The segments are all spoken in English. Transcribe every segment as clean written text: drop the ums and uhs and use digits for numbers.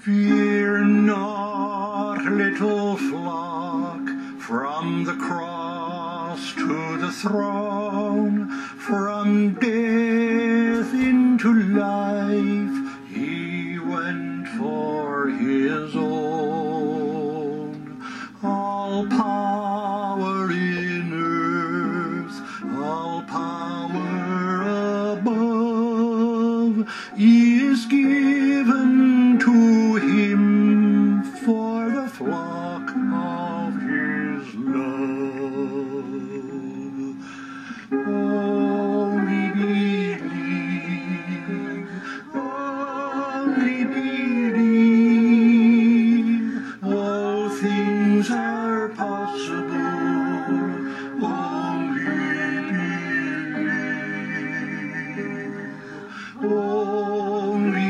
Fear not, little flock, from the cross to the throne, from death into life, he went for his own. All power in earth, all power above, is given to him for the flock of his love. Only believe, only believe, all things are possible. Only believe, only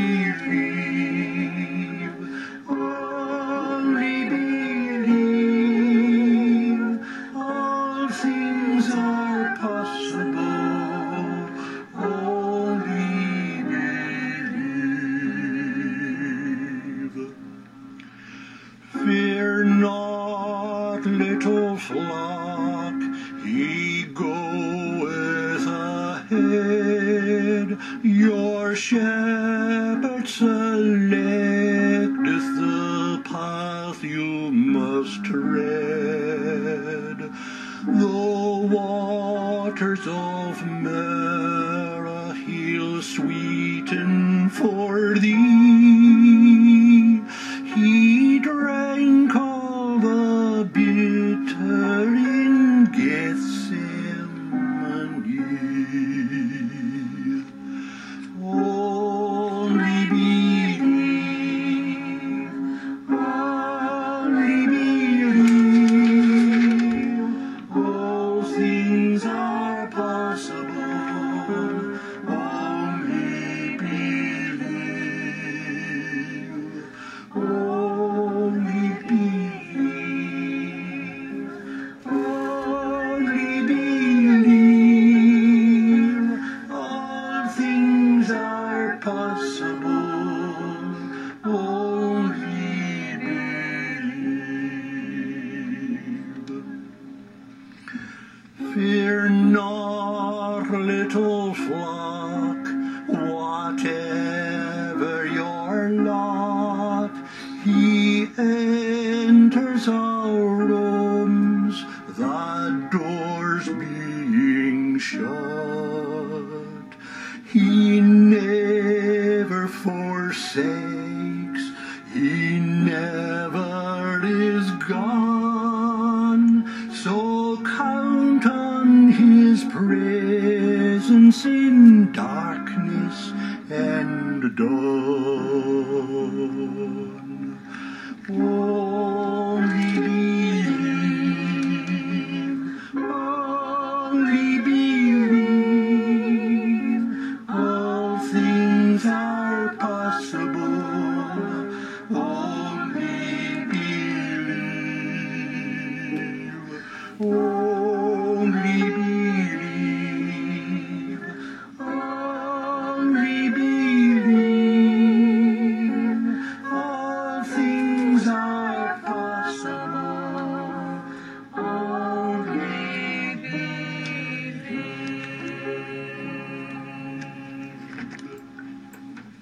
believe, only believe, all things are possible. Only believe. Fear not, little flock, he goeth ahead. Your shepherd selecteth the path you must tread. The waters of Marah he'll sweeten for thee. He drank all the bitter in Gethsemane. Only believe, only believe, all things are possible. Only believe, only believe, only believe, all things are possible. Only believe. Fear not, little flock, whatever your lot, he enters our rooms, the doors being shut. He never forsakes, he never is gone. So count on his presence in darkness and dawn.